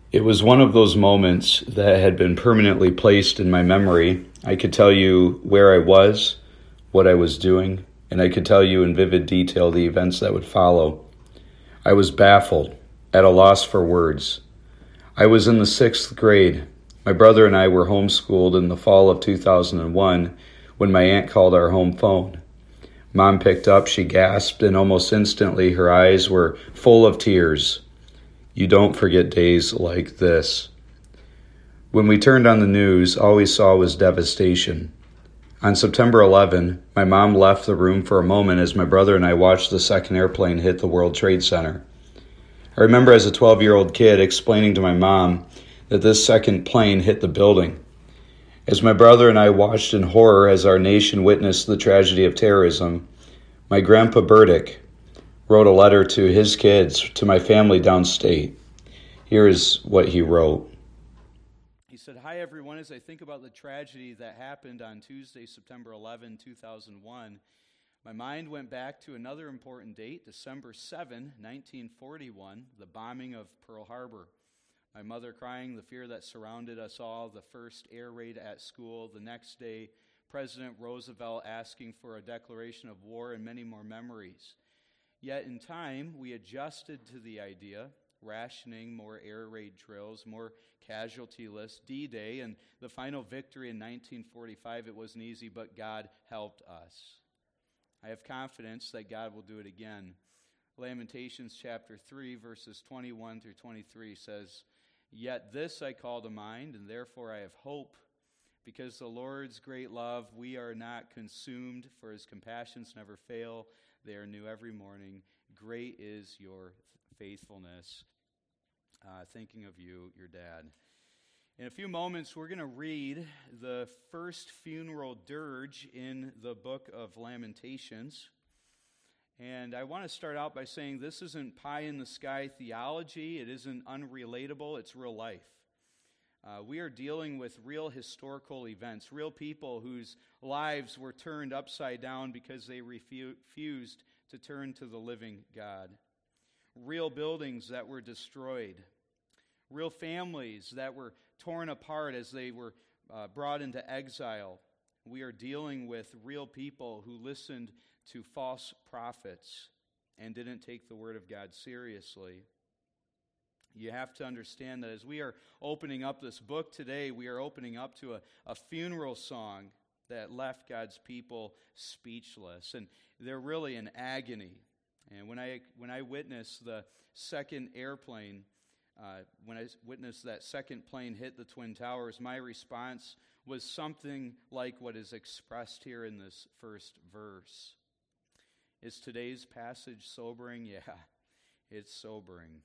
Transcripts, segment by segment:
It was one of those moments that had been permanently placed in my memory. I could tell you where I was, what I was doing, and I could tell you in vivid detail the events that would follow. I was baffled, at a loss for words. I was in the 6th grade. My brother and I were homeschooled in the fall of 2001 when my aunt called our home phone. Mom picked up, she gasped, and almost instantly her eyes were full of tears. You don't forget days like this. When we turned on the news, all we saw was devastation. On September 11, my mom left the room for a moment as my brother and I watched the second airplane hit the World Trade Center. I remember as a 12-year-old kid explaining to my mom that this second plane hit the building. As my brother and I watched in horror as our nation witnessed the tragedy of terrorism, my grandpa Burdick wrote a letter to his kids, to my family downstate. Here is what he wrote. He said, "Hi everyone, as I think about the tragedy that happened on Tuesday, September 11, 2001, my mind went back to another important date, December 7, 1941, the bombing of Pearl Harbor. My mother crying, the fear that surrounded us all, the first air raid at school, the next day, President Roosevelt asking for a declaration of war, and many more memories. Yet in time, we adjusted to the idea, rationing, more air raid drills, more casualty lists, D-Day, and the final victory in 1945. It wasn't easy, but God helped us. I have confidence that God will do it again." Lamentations chapter 3, verses 21 through 23 says, "Yet this I call to mind, and therefore I have hope. Because the Lord's great love, we are not consumed, for his compassions never fail. They are new every morning. Great is your faithfulness." Thinking of you, your dad. In a few moments, we're going to read the first funeral dirge in the book of Lamentations. And I want to start out by saying this isn't pie-in-the-sky theology. It isn't unrelatable. It's real life. We are dealing with real historical events, real people whose lives were turned upside down because they refused to turn to the living God. Real buildings that were destroyed. Real families that were torn apart as they were brought into exile. We are dealing with real people who listened to false prophets and didn't take the word of God seriously. You have to understand that as we are opening up this book today, we are opening up to a funeral song that left God's people speechless. And they're really in agony. And when I witnessed the second airplane, when I witnessed that second plane hit the Twin Towers, my response was something like what is expressed here in this first verse. Is today's passage sobering? Yeah, it's sobering.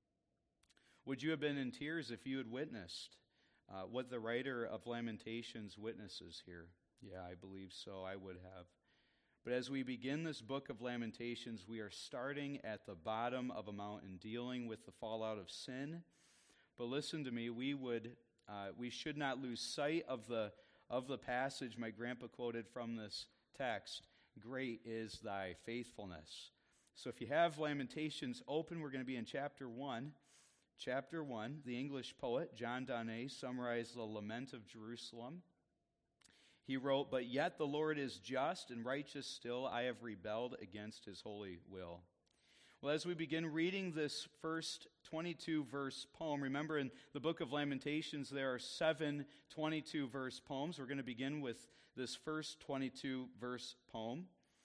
Would you have been in tears if you had witnessed what the writer of Lamentations witnesses here? Yeah, I believe so. I would have. But as we begin this book of Lamentations, we are starting at the bottom of a mountain, dealing with the fallout of sin. But listen to me, we should not lose sight of the passage my grandpa quoted from this text. Great is thy faithfulness. So if you have Lamentations open, we're going to be in chapter 1. Chapter 1, the English poet John Donne summarized the lament of Jerusalem. He wrote, "But yet the Lord is just and righteous still. I have rebelled against his holy will." Well, as we begin reading this first 22-verse poem, remember in the book of Lamentations there are 7 22-verse poems. We're going to begin with this first 22-verse poem.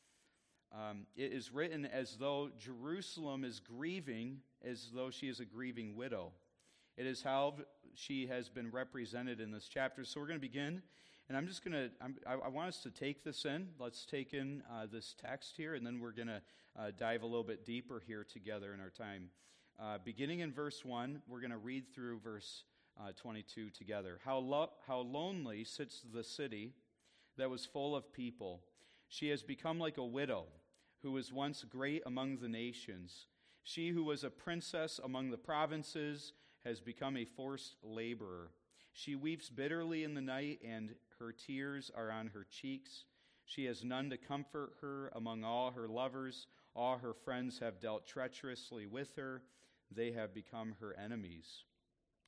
It is written as though Jerusalem is grieving, as though she is a grieving widow. It is how she has been represented in this chapter. So we're going to begin, and I want us to take this in. Let's take in this text here, and then we're going to dive a little bit deeper here together in our time. Beginning in verse 1, we're going to read through verse 22 together. How lonely sits the city that was full of people. She has become like a widow who was once great among the nations. She who was a princess among the provinces has become a forced laborer. She weeps bitterly in the night, and her tears are on her cheeks. She has none to comfort her among all her lovers. All her friends have dealt treacherously with her. They have become her enemies.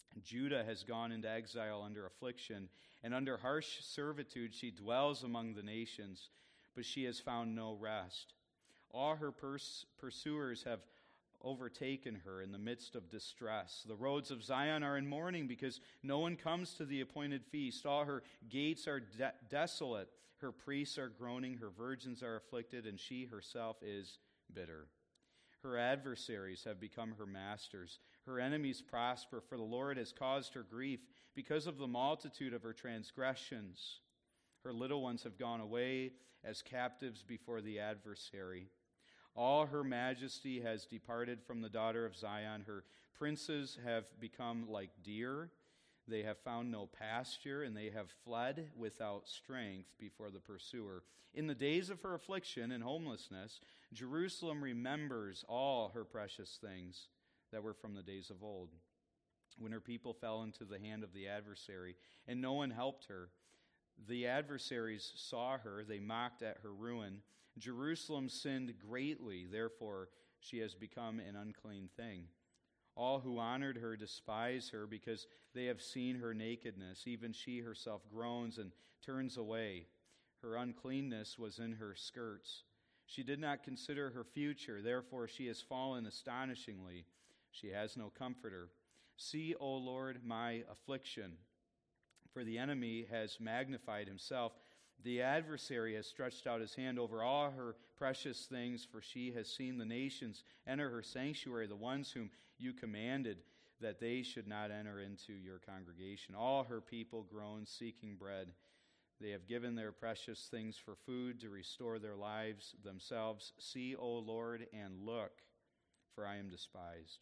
Judah has gone into exile under affliction, and under harsh servitude she dwells among the nations, but she has found no rest. All her pursuers have overtaken her in the midst of distress. The roads of Zion are in mourning because no one comes to the appointed feast. All her gates are desolate. Her priests are groaning, her virgins are afflicted, and she herself is bitter. Her adversaries have become her masters. Her enemies prosper, for the Lord has caused her grief because of the multitude of her transgressions. Her little ones have gone away as captives before the adversary. All her majesty has departed from the daughter of Zion. Her princes have become like deer. They have found no pasture, and they have fled without strength before the pursuer. In the days of her affliction and homelessness, Jerusalem remembers all her precious things that were from the days of old, when her people fell into the hand of the adversary, and no one helped her. The adversaries saw her, they mocked at her ruin. Jerusalem sinned greatly, therefore she has become an unclean thing. All who honored her despise her because they have seen her nakedness. Even she herself groans and turns away. Her uncleanness was in her skirts. She did not consider her future, therefore she has fallen astonishingly. She has no comforter. See, O Lord, my affliction, for the enemy has magnified himself. The adversary has stretched out his hand over all her precious things, for she has seen the nations enter her sanctuary, the ones whom you commanded that they should not enter into your congregation. All her people groan, seeking bread. They have given their precious things for food to restore their lives themselves. See, O Lord, and look, for I am despised.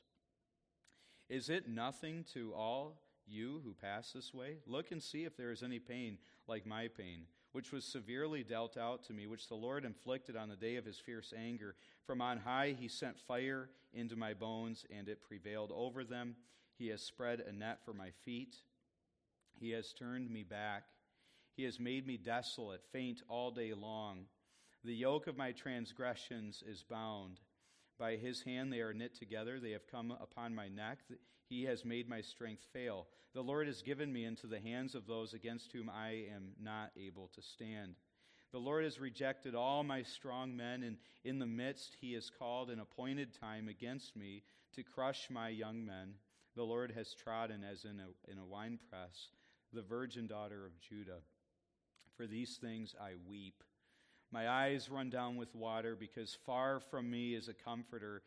Is it nothing to all you who pass this way? Look and see if there is any pain like my pain, which was severely dealt out to me, which the Lord inflicted on the day of his fierce anger. From on high he sent fire into my bones, and it prevailed over them. He has spread a net for my feet. He has turned me back. He has made me desolate, faint all day long. The yoke of my transgressions is bound. By his hand they are knit together. They have come upon my neck. He has made my strength fail. The Lord has given me into the hands of those against whom I am not able to stand. The Lord has rejected all my strong men, and in the midst he has called an appointed time against me to crush my young men. The Lord has trodden as in a winepress the virgin daughter of Judah. For these things I weep. My eyes run down with water, because far from me is a comforter,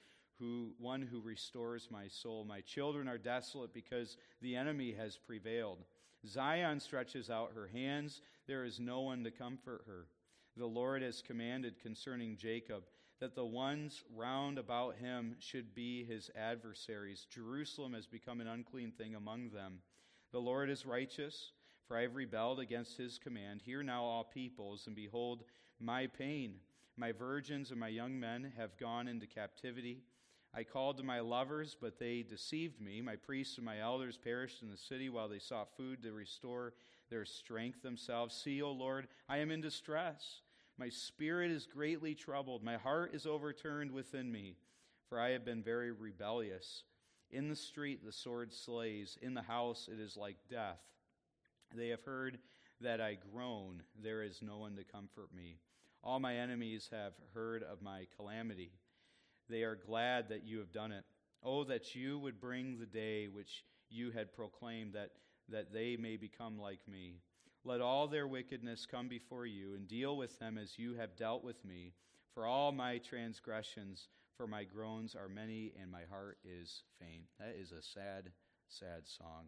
one who restores my soul. My children are desolate because the enemy has prevailed. Zion stretches out her hands. There is no one to comfort her. The Lord has commanded concerning Jacob that the ones round about him should be his adversaries. Jerusalem has become an unclean thing among them. The Lord is righteous, for I have rebelled against his command. Hear now, all peoples, and behold my pain. My virgins and my young men have gone into captivity. I called to my lovers, but they deceived me. My priests and my elders perished in the city while they sought food to restore their strength themselves. See, O Lord, I am in distress. My spirit is greatly troubled. My heart is overturned within me, for I have been very rebellious. In the street the sword slays. In the house it is like death. They have heard that I groan. There is no one to comfort me. All my enemies have heard of my calamity. They are glad that you have done it. Oh, that you would bring the day which you had proclaimed, that they may become like me. Let all their wickedness come before you, and deal with them as you have dealt with me. For all my transgressions, for my groans are many, and my heart is faint. That is a sad, sad song.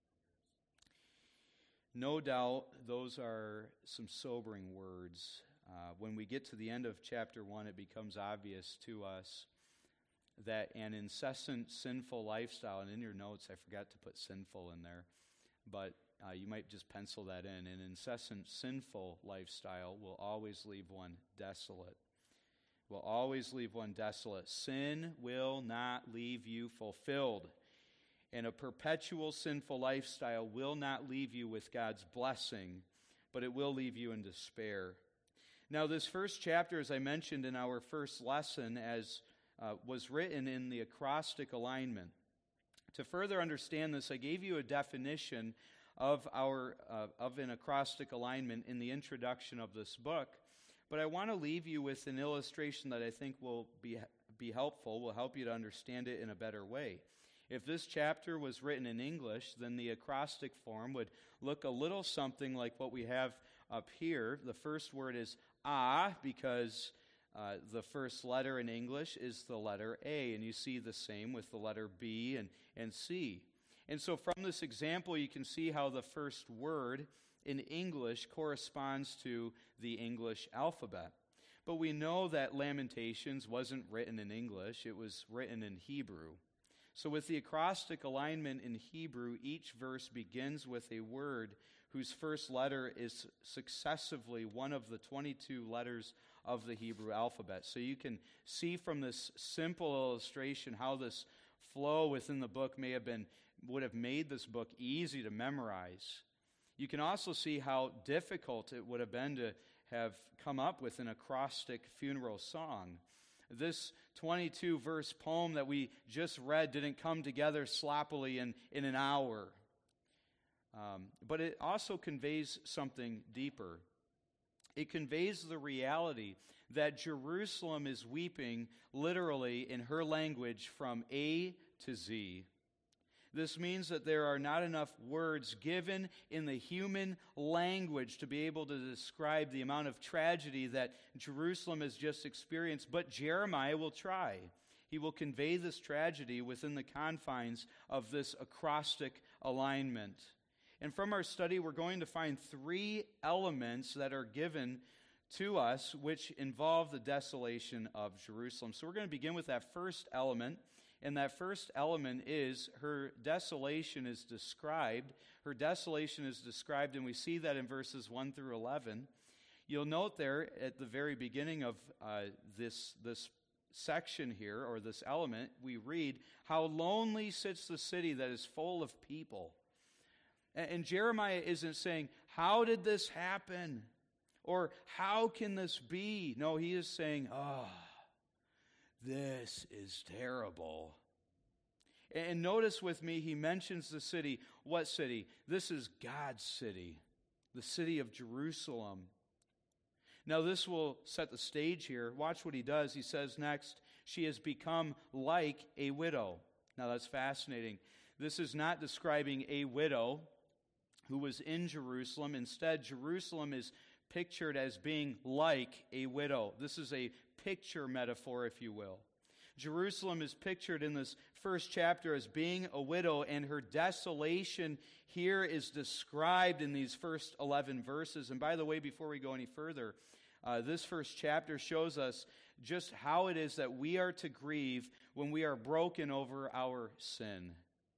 No doubt those are some sobering words. When we get to the end of chapter 1, it becomes obvious to us that an incessant sinful lifestyle, and in your notes I forgot to put sinful in there, but you might just pencil that in. An incessant sinful lifestyle will always leave one desolate. Will always leave one desolate. Sin will not leave you fulfilled. And a perpetual sinful lifestyle will not leave you with God's blessing, but it will leave you in despair. Now, this first chapter, as I mentioned in our first lesson, as was written in the acrostic alignment. To further understand this, I gave you a definition of an acrostic alignment in the introduction of this book, but I want to leave you with an illustration that I think will be helpful, will help you to understand it in a better way. If this chapter was written in English, then the acrostic form would look a little something like what we have up here. The first word is A, because the first letter in English is the letter A, and you see the same with the letter B and C. And so from this example, you can see how the first word in English corresponds to the English alphabet. But we know that Lamentations wasn't written in English, it was written in Hebrew. So with the acrostic alignment in Hebrew, each verse begins with a word whose first letter is successively one of the 22 letters of the Hebrew alphabet. So you can see from this simple illustration how this flow within the book would have made this book easy to memorize. You can also see how difficult it would have been to have come up with an acrostic funeral song. This 22-verse poem that we just read didn't come together sloppily in an hour. But it also conveys something deeper. It conveys the reality that Jerusalem is weeping, literally, in her language, from A to Z. This means that there are not enough words given in the human language to be able to describe the amount of tragedy that Jerusalem has just experienced, but Jeremiah will try. He will convey this tragedy within the confines of this acrostic alignment. And from our study, we're going to find three elements that are given to us which involve the desolation of Jerusalem. So we're going to begin with that first element. And that first element is her desolation is described. Her desolation is described, and we see that in verses 1 through 11. You'll note there at the very beginning of this section here, or this element, we read, "How lonely sits the city that is full of people." And Jeremiah isn't saying, "How did this happen?" Or, "How can this be?" No, he is saying, this is terrible. And notice with me, he mentions the city. What city? This is God's city, the city of Jerusalem. Now, this will set the stage here. Watch what he does. He says next, "She has become like a widow." Now, that's fascinating. This is not describing a widow who was in Jerusalem. Instead, Jerusalem is pictured as being like a widow. This is a picture metaphor, if you will. Jerusalem is pictured in this first chapter as being a widow, and her desolation here is described in these first 11 verses. And by the way, before we go any further, this first chapter shows us just how it is that we are to grieve when we are broken over our sin.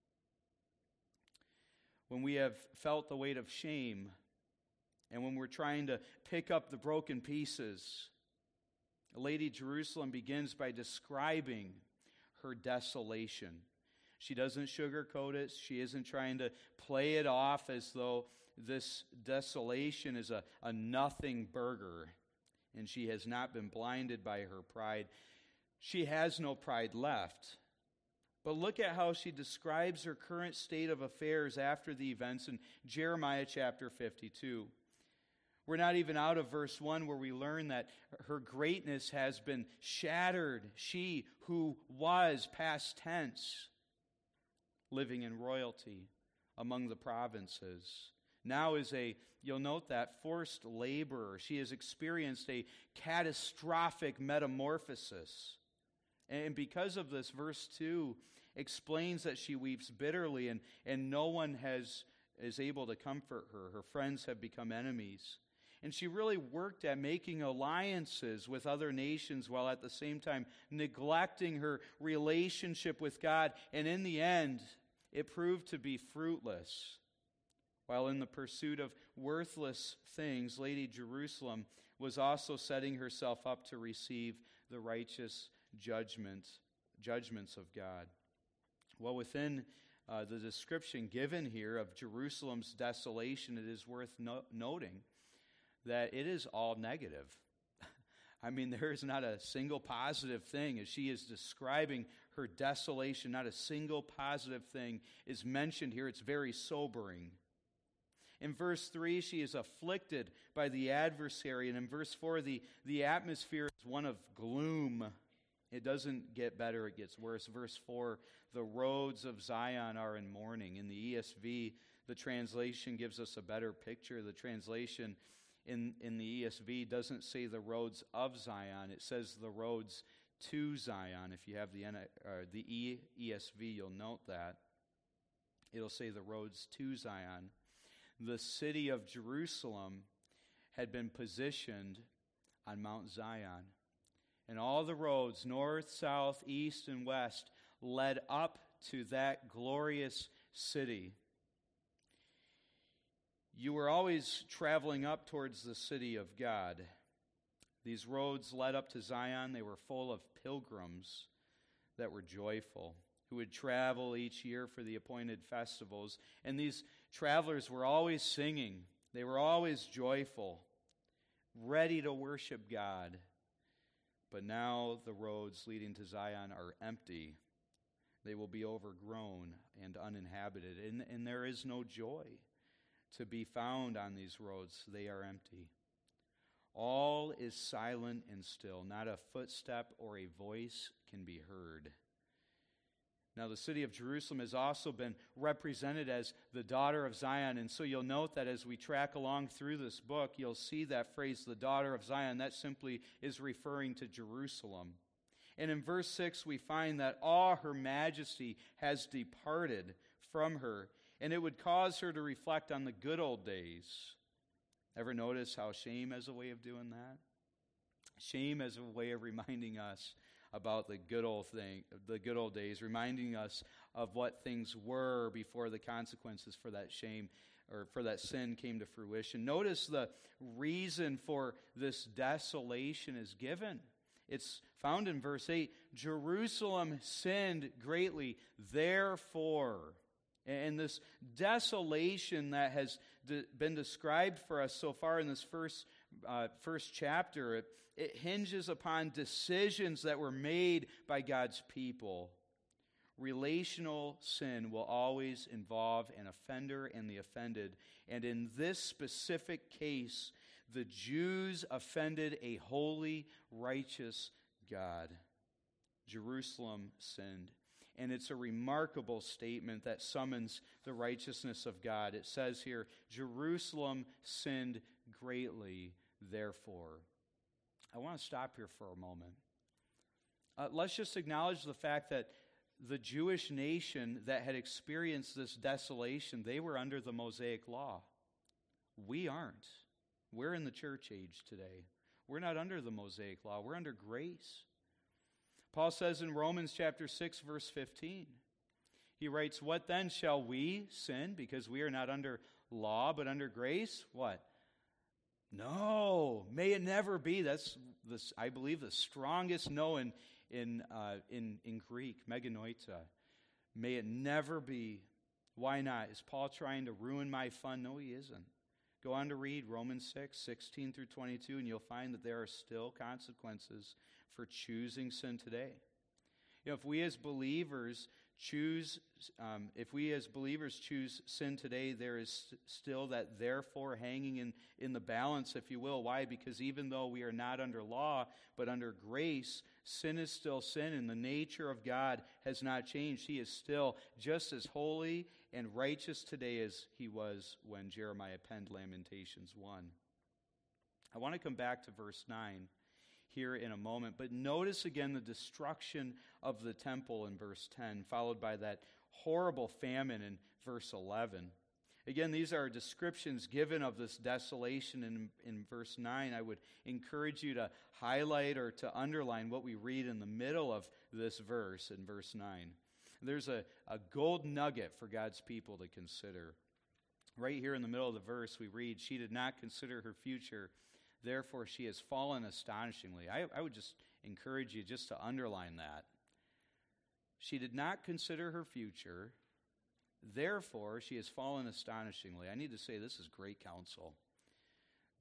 When we have felt the weight of shame, and when we're trying to pick up the broken pieces. Lady Jerusalem begins by describing her desolation. She doesn't sugarcoat it. She isn't trying to play it off as though this desolation is a nothing burger, and she has not been blinded by her pride. She has no pride left. But look at how she describes her current state of affairs after the events in Jeremiah chapter 52. We're not even out of verse 1 where we learn that her greatness has been shattered. She who was, past tense, living in royalty among the provinces, now is you'll note that, forced laborer. She has experienced a catastrophic metamorphosis. And because of this, verse 2 explains that she weeps bitterly, and no one is able to comfort her. Her friends have become enemies. And she really worked at making alliances with other nations while at the same time neglecting her relationship with God. And in the end, it proved to be fruitless. While in the pursuit of worthless things, Lady Jerusalem was also setting herself up to receive the righteous judgments of God. Well, within the description given here of Jerusalem's desolation, it is worth noting that it is all negative. I mean, there is not a single positive thing. As she is describing her desolation, not a single positive thing is mentioned here. It's very sobering. In verse 3, she is afflicted by the adversary. And in verse 4, the atmosphere is one of gloom. It doesn't get better, it gets worse. Verse 4, the roads of Zion are in mourning. In the ESV, the translation gives us a better picture. The translation in the ESV doesn't say the roads of Zion. It says the roads to Zion. If you have the ESV, you'll note that. It'll say the roads to Zion. The city of Jerusalem had been positioned on Mount Zion. And all the roads, north, south, east, and west, led up to that glorious city. You were always traveling up towards the city of God. These roads led up to Zion. They were full of pilgrims that were joyful, who would travel each year for the appointed festivals. And these travelers were always singing. They were always joyful, ready to worship God. But now the roads leading to Zion are empty. They will be overgrown and uninhabited. And there is no joy to be found on these roads. They are empty. All is silent and still. Not a footstep or a voice can be heard. Now, the city of Jerusalem has also been represented as the daughter of Zion. And so you'll note that as we track along through this book, you'll see that phrase, the daughter of Zion. That simply is referring to Jerusalem. And in verse 6, we find that all her majesty has departed from her, and it would cause her to reflect on the good old days. Ever notice how shame has a way of doing that? Shame has a way of reminding us about the good old days, reminding us of what things were before the consequences for that shame or for that sin came to fruition. Notice the reason for this desolation is given. It's found in verse 8. Jerusalem sinned greatly, therefore. And this desolation that has been described for us so far in this first chapter, it hinges upon decisions that were made by God's people. Relational sin will always involve an offender and the offended. And in this specific case, the Jews offended a holy, righteous God. Jerusalem sinned. And it's a remarkable statement that summons the righteousness of God. It says here, Jerusalem sinned greatly, therefore. I want to stop here for a moment. Let's just acknowledge the fact that the Jewish nation that had experienced this desolation, they were under the Mosaic law. We aren't. We're in the church age today. We're not under the Mosaic law. We're under grace. Paul says in Romans chapter 6, verse 15, he writes, what then shall we sin because we are not under law but under grace? What? No, may it never be. That's, I believe, the strongest no in Greek, meganoita. May it never be. Why not? Is Paul trying to ruin my fun? No, he isn't. Go on to read Romans 6, 16 through 22, and you'll find that there are still consequences for choosing sin today. You know, if we as believers choose sin today, there is still that therefore hanging in the balance, if you will. Why? Because even though we are not under law, but under grace, sin is still sin, and the nature of God has not changed. He is still just as holy and righteous today as he was when Jeremiah penned Lamentations 1. I want to come back to verse 9 here in a moment, but notice again the destruction of the temple in verse 10, followed by that horrible famine in verse 11. Again, these are descriptions given of this desolation in verse 9. I would encourage you to highlight or to underline what we read in the middle of this verse, in verse 9. There's a gold nugget for God's people to consider. Right here in the middle of the verse, we read, she did not consider her future, therefore she has fallen astonishingly. I would just encourage you just to underline that. She did not consider her future, therefore she has fallen astonishingly. I need to say this is great counsel.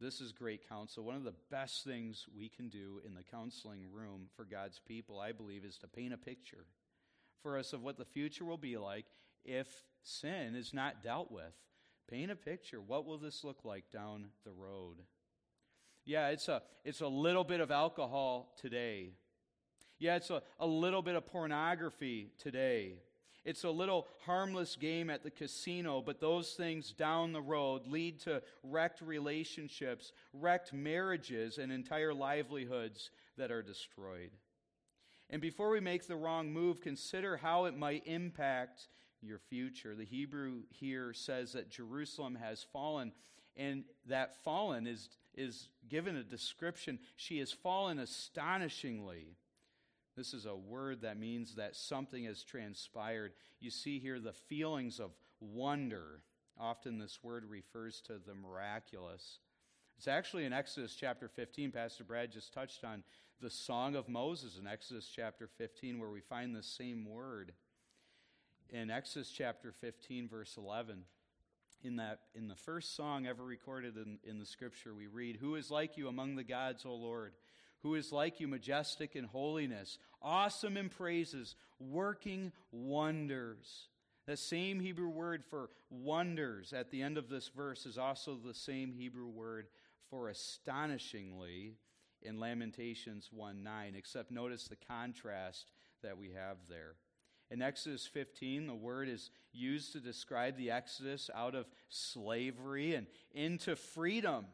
This is great counsel. One of the best things we can do in the counseling room for God's people, I believe, is to paint a picture for us of what the future will be like if sin is not dealt with. Paint a picture. What will this look like down the road? Yeah, it's a little bit of alcohol today. Yeah, it's a little bit of pornography today. It's a little harmless game at the casino, but those things down the road lead to wrecked relationships, wrecked marriages, and entire livelihoods that are destroyed. And before we make the wrong move, consider how it might impact your future. The Hebrew here says that Jerusalem has fallen, and that fallen is given a description. She has fallen astonishingly. This is a word that means that something has transpired. You see here the feelings of wonder. Often this word refers to the miraculous. It's actually in Exodus chapter 15. Pastor Brad just touched on the Song of Moses in Exodus chapter 15, where we find the same word. In Exodus chapter 15, verse 11, in the first song ever recorded in the Scripture, we read, "Who is like you among the gods, O Lord? Who is like you, majestic in holiness, awesome in praises, working wonders." The same Hebrew word for wonders at the end of this verse is also the same Hebrew word for astonishingly in Lamentations 1:9, except notice the contrast that we have there. In Exodus 15, the word is used to describe the exodus out of slavery and into freedom.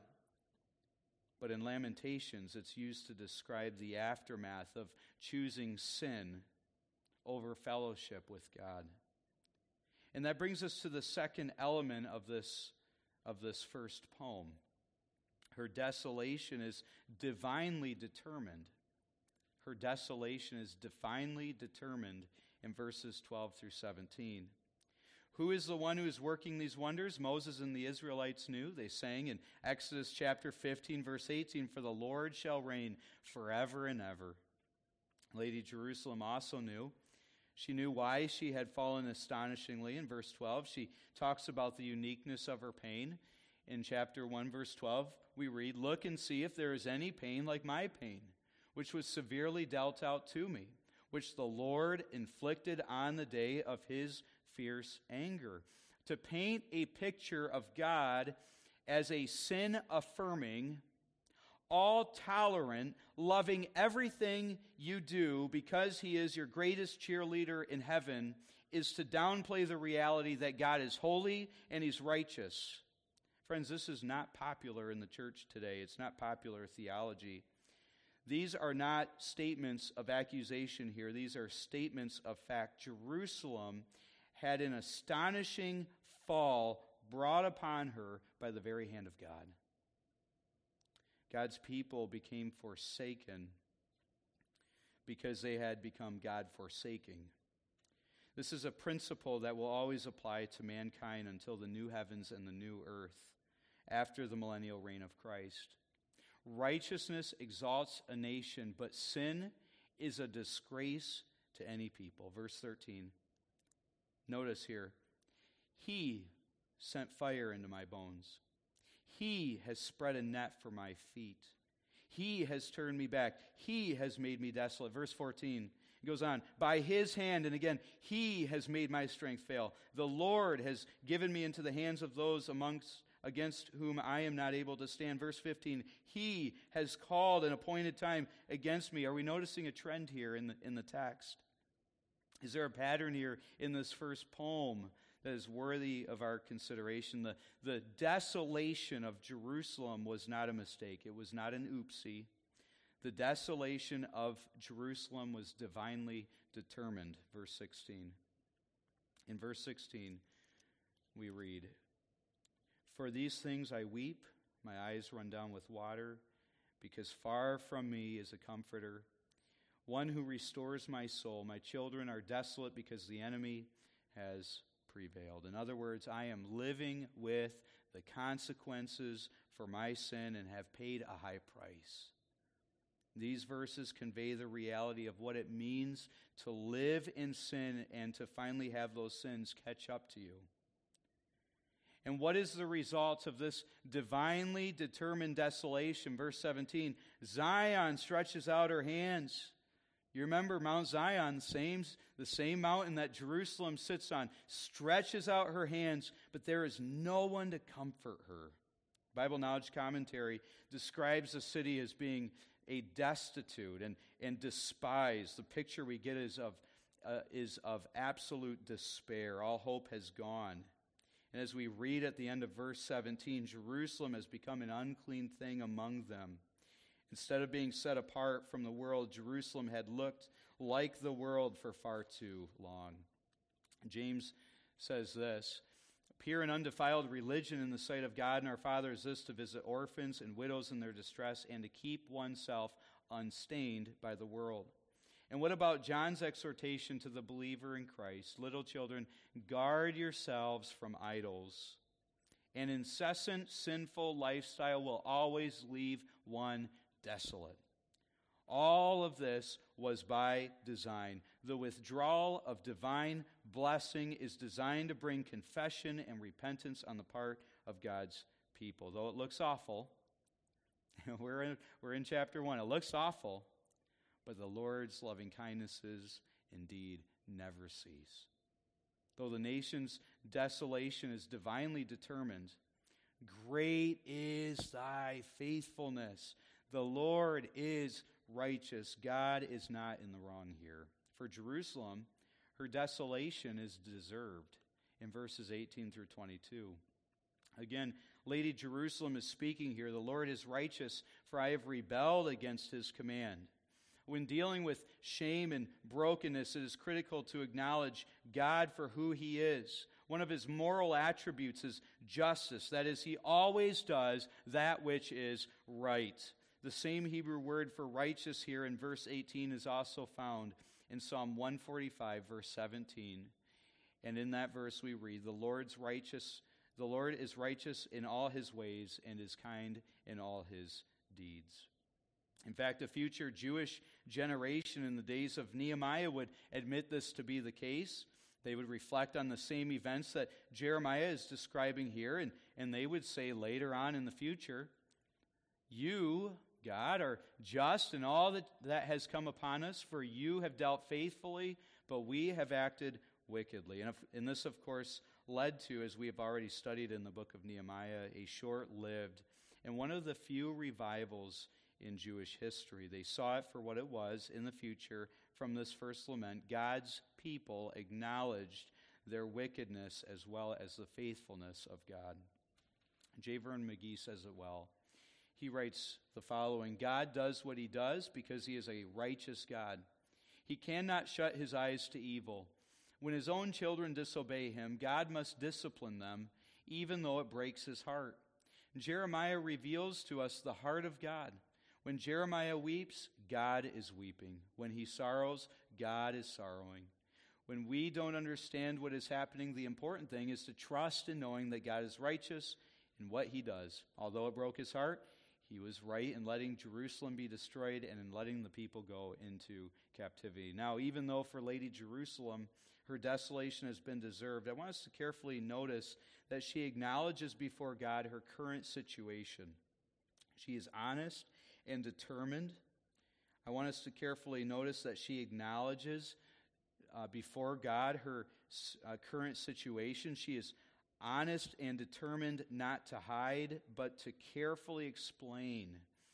But in Lamentations, it's used to describe the aftermath of choosing sin over fellowship with God. And that brings us to the second element of this first poem. Her desolation is divinely determined. Her desolation is divinely determined in verses 12 through 17. Who is the one who is working these wonders? Moses and the Israelites knew. They sang in Exodus chapter 15, verse 18, "For the Lord shall reign forever and ever." Lady Jerusalem also knew. She knew why she had fallen astonishingly. In verse 12, she talks about the uniqueness of her pain. In chapter 1, verse 12, we read, "Look and see if there is any pain like my pain, which was severely dealt out to me, which the Lord inflicted on the day of his fierce anger." To paint a picture of God as a sin-affirming, all-tolerant, loving everything you do because he is your greatest cheerleader in heaven is to downplay the reality that God is holy and he's righteous. Friends, this is not popular in the church today. It's not popular theology. These are not statements of accusation here. These are statements of fact. Jerusalem had an astonishing fall brought upon her by the very hand of God. God's people became forsaken because they had become God-forsaking. This is a principle that will always apply to mankind until the new heavens and the new earth, after the millennial reign of Christ. Righteousness exalts a nation, but sin is a disgrace to any people. Verse 13. Notice here, "He sent fire into my bones. He has spread a net for my feet. He has turned me back. He has made me desolate." Verse 14, it goes on, "By his hand," and again, "he has made my strength fail. The Lord has given me into the hands of those against whom I am not able to stand." Verse 15, "He has called an appointed time against me." Are we noticing a trend here in the text? Is there a pattern here in this first poem that is worthy of our consideration? The desolation of Jerusalem was not a mistake. It was not an oopsie. The desolation of Jerusalem was divinely determined. Verse 16. In verse 16, we read, "For these things I weep, my eyes run down with water, because far from me is a comforter, one who restores my soul. My children are desolate because the enemy has prevailed." In other words, I am living with the consequences for my sin and have paid a high price. These verses convey the reality of what it means to live in sin and to finally have those sins catch up to you. And what is the result of this divinely determined desolation? Verse 17, Zion stretches out her hands. You remember Mount Zion, the same mountain that Jerusalem sits on, stretches out her hands, but there is no one to comfort her. Bible Knowledge Commentary describes the city as being a destitute and despised. The picture we get is of absolute despair. All hope has gone. And as we read at the end of verse 17, Jerusalem has become an unclean thing among them. Instead of being set apart from the world, Jerusalem had looked like the world for far too long. James says this, pure and undefiled religion in the sight of God and our Father is this, to visit orphans and widows in their distress and to keep oneself unstained by the world. And what about John's exhortation to the believer in Christ? Little children, guard yourselves from idols. An incessant sinful lifestyle will always leave one desolate. All of this was by design. The withdrawal of divine blessing is designed to bring confession and repentance on the part of God's people. Though it looks awful, we're in chapter 1. It looks awful, but the Lord's loving kindnesses indeed never cease. Though the nation's desolation is divinely determined, great is thy faithfulness. The Lord is righteous. God is not in the wrong here. For Jerusalem, her desolation is deserved in verses 18 through 22. Again, Lady Jerusalem is speaking here. The Lord is righteous, for I have rebelled against his command. When dealing with shame and brokenness, it is critical to acknowledge God for who he is. One of his moral attributes is justice. That is, he always does that which is right. The same Hebrew word for righteous here in verse 18 is also found in Psalm 145, verse 17. And in that verse we read, The Lord is righteous in all his ways and is kind in all his deeds. In fact, a future Jewish generation in the days of Nehemiah would admit this to be the case. They would reflect on the same events that Jeremiah is describing here, and they would say later on in the future, you, God, are just in all that has come upon us, for you have dealt faithfully, but we have acted wickedly. And this, of course, led to, as we have already studied in the book of Nehemiah, a short-lived and one of the few revivals in Jewish history. They saw it for what it was in the future. From this first lament, God's people acknowledged their wickedness as well as the faithfulness of God. J. Vernon McGee says it well. He writes the following, God does what he does because he is a righteous God. He cannot shut his eyes to evil. When his own children disobey him, God must discipline them, even though it breaks his heart. Jeremiah reveals to us the heart of God. When Jeremiah weeps, God is weeping. When he sorrows, God is sorrowing. When we don't understand what is happening, the important thing is to trust in knowing that God is righteous in what he does. Although it broke his heart, he was right in letting Jerusalem be destroyed and in letting the people go into captivity. Now, even though for Lady Jerusalem, her desolation has been deserved, I want us to carefully notice that she acknowledges before God her current situation. She is honest and determined. I want us to carefully notice that she acknowledges before God her current situation. She is honest and determined not to hide, but to carefully explain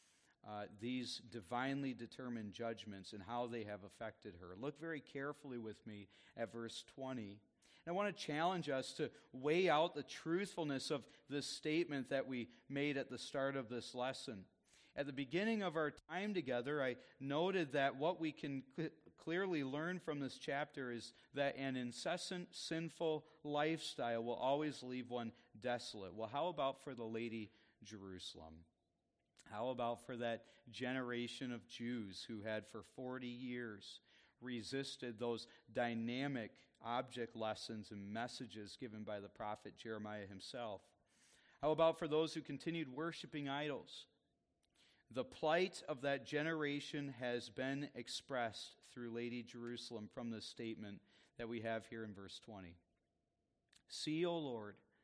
these divinely determined judgments and how they have affected her. Look very carefully with me at verse 20. And I want to challenge us to weigh out the truthfulness of this statement that we made at the start of this lesson. At the beginning of our time together, I noted that what we can clearly learn from this chapter is that an incessant sinful lifestyle will always leave one desolate. Well, how about for the Lady Jerusalem? How about for that generation of Jews who had for 40 years resisted those dynamic object lessons and messages given by the prophet Jeremiah himself? How about for those who continued worshiping idols? The plight of that generation has been expressed through Lady Jerusalem from this statement that we have here in verse 20. See, O Lord,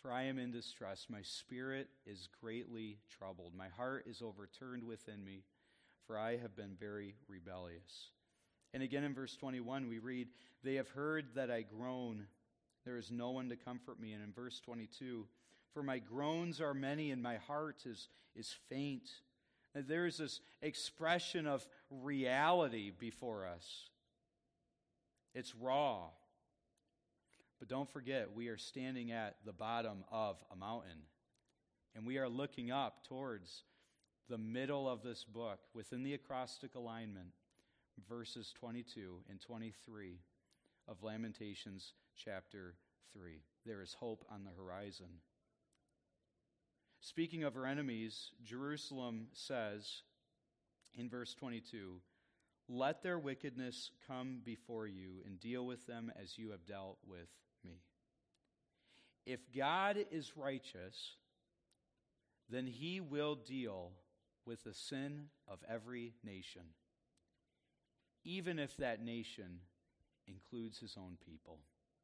For I am in distress. My spirit is greatly troubled. My heart is overturned within me, for I have been very rebellious. And again in verse 21 we read, They have heard that I groan. There is no one to comfort me. And in verse 22, For my groans are many, and my heart is faint. And there is this expression of reality before us. It's raw. But don't forget, we are standing at the bottom of a mountain. And we are looking up towards the middle of this book, within the acrostic alignment, verses 22 and 23 of Lamentations chapter 3. There is hope on the horizon. Speaking of her enemies, Jerusalem says in verse 22, Let their wickedness come before you and deal with them as you have dealt with me. If God is righteous, then he will deal with the sin of every nation, even if that nation includes his own people.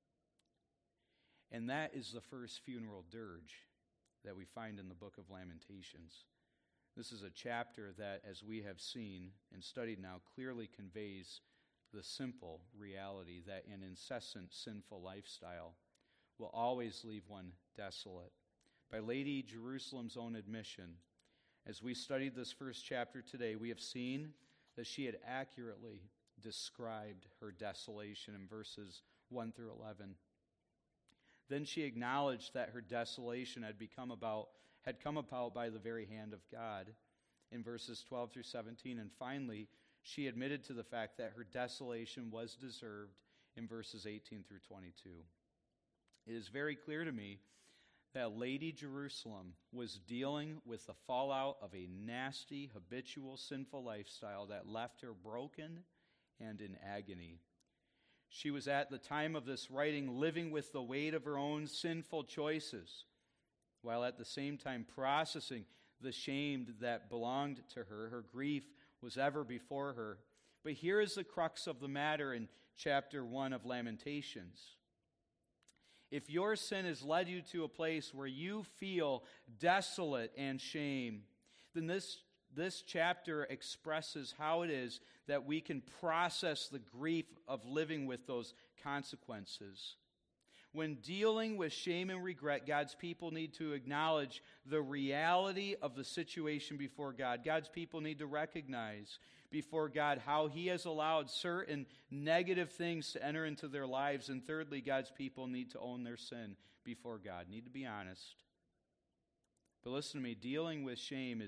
And that is the first funeral dirge that we find in the book of Lamentations. This is a chapter that, as we have seen and studied now, clearly conveys the simple reality that an incessant sinful lifestyle will always leave one desolate. By Lady Jerusalem's own admission, as we studied this first chapter today, we have seen that she had accurately described her desolation in verses 1 through 11. Then she acknowledged that her desolation had come about by the very hand of God in verses 12 through 17. And finally, she admitted to the fact that her desolation was deserved in verses 18 through 22. It is very clear to me that Lady Jerusalem was dealing with the fallout of a nasty, habitual, sinful lifestyle that left her broken and in agony. She was at the time of this writing living with the weight of her own sinful choices, while at the same time processing the shame that belonged to her. Her grief was ever before her. But here is the crux of the matter in chapter 1 of Lamentations. If your sin has led you to a place where you feel desolate and shame, then this chapter expresses how it is that we can process the grief of living with those consequences. When dealing with shame and regret, God's people need to acknowledge the reality of the situation before God. God's people need to recognize before God how he has allowed certain negative things to enter into their lives. And thirdly, God's people need to own their sin before God, need to be honest. But listen to me, dealing with shame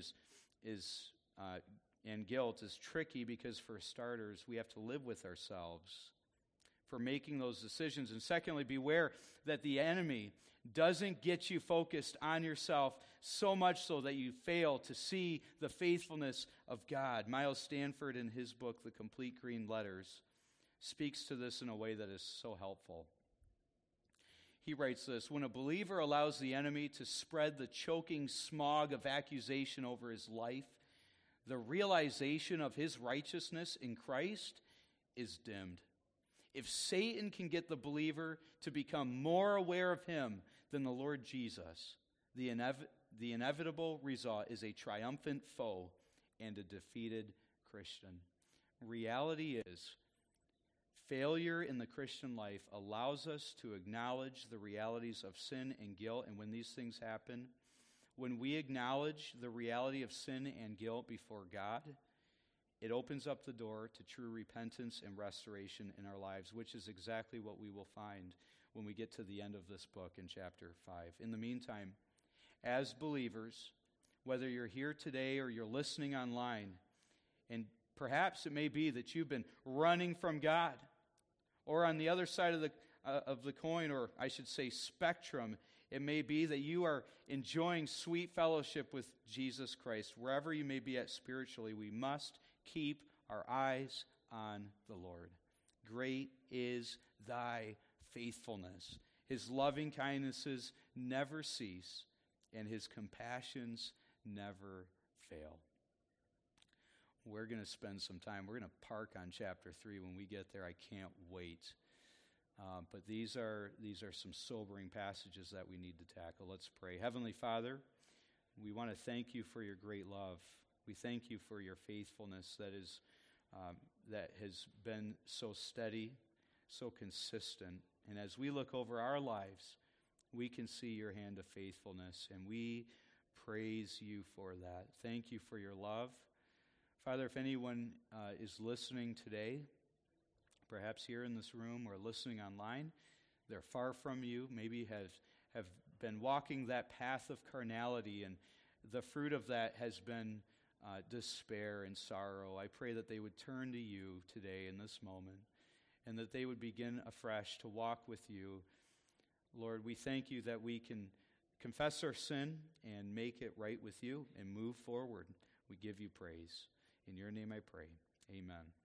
and guilt is tricky because, for starters, we have to live with ourselves for making those decisions. And secondly, beware that the enemy doesn't get you focused on yourself so much so that you fail to see the faithfulness of God. Miles Stanford, in his book, The Complete Green Letters, speaks to this in a way that is so helpful. He writes this: when a believer allows the enemy to spread the choking smog of accusation over his life, the realization of his righteousness in Christ is dimmed. If Satan can get the believer to become more aware of him than the Lord Jesus, the inevitable result is a triumphant foe and a defeated Christian. Reality is, failure in the Christian life allows us to acknowledge the realities of sin and guilt. And when these things happen, when we acknowledge the reality of sin and guilt before God, it opens up the door to true repentance and restoration in our lives, which is exactly what we will find when we get to the end of this book in chapter 5. In the meantime, as believers, whether you're here today or you're listening online, and perhaps it may be that you've been running from God, or on the other side of the coin, or I should say spectrum, it may be that you are enjoying sweet fellowship with Jesus Christ. Wherever you may be at spiritually, we must keep our eyes on the Lord. Great is thy faithfulness. His loving kindnesses never cease, and his compassions never fail. We're going to spend some time. We're going to park on chapter 3 when we get there. I can't wait. But these are some sobering passages that we need to tackle. Let's pray. Heavenly Father, we want to thank you for your great love. We thank you for your faithfulness that has been so steady, so consistent. And as we look over our lives, we can see your hand of faithfulness, and we praise you for that. Thank you for your love. Father, if anyone is listening today, perhaps here in this room or listening online, they're far from you, maybe have been walking that path of carnality, and the fruit of that has been despair and sorrow. I pray that they would turn to you today in this moment, and that they would begin afresh to walk with you. Lord, we thank you that we can confess our sin and make it right with you and move forward. We give you praise. In your name I pray. Amen.